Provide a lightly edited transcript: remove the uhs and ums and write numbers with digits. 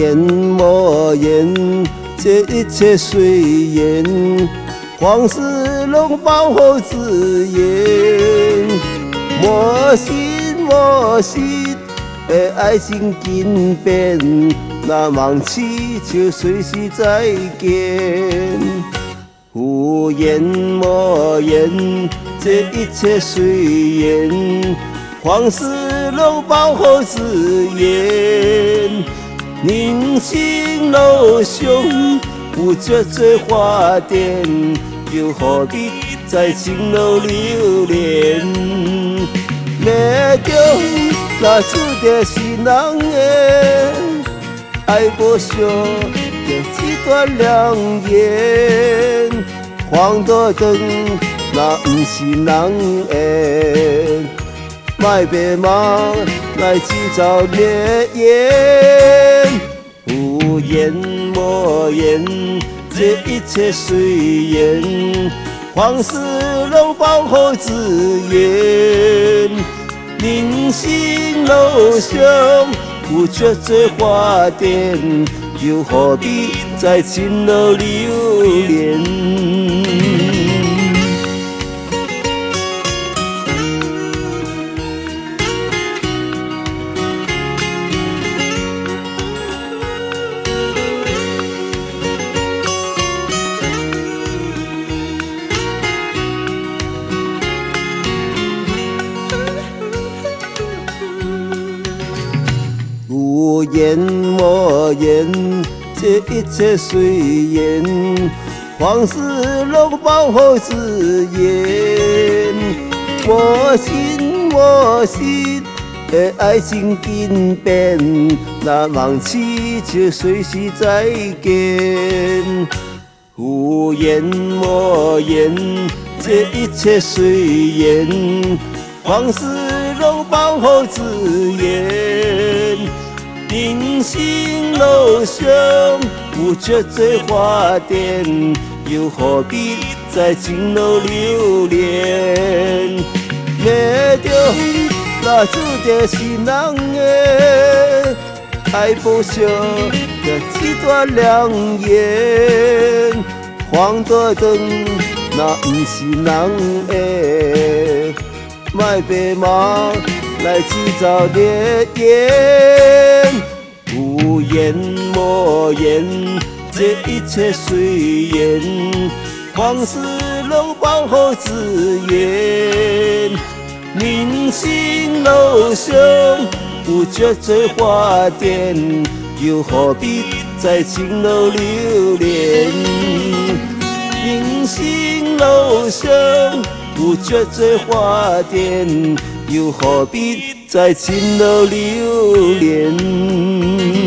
言莫言，这一切随缘，往事拢保护自然。莫信莫信的爱情经变，若忘记就随时再见。有言莫言，这一切随缘，往事拢保护自然。人生路上有这多花点，又何必在情路流连？命中若注定是人的，爱无相就一段良缘。黄大长若不是人的，莫别忙来制造孽缘。有言莫言，这一切随缘，往事拢保护自然。人生路上有这多花点，又何必在情路流连？有言莫言，这一切随缘，往事拢保护自然。莫信莫信的爱情经变，若忘记就随时再见。有言莫言，这一切随缘，往事拢保护自然。人生路上有这多花点，又何必在情路流连？命中若注定是人的，爱无相就一段良缘。黄大长若不是人的，莫别忙来制造孽缘。有言莫言，这一切随缘，往事拢保护自然。人生路上有这多花点，又何必在情路流连？人生路上有这多花点，又何必在情路流连？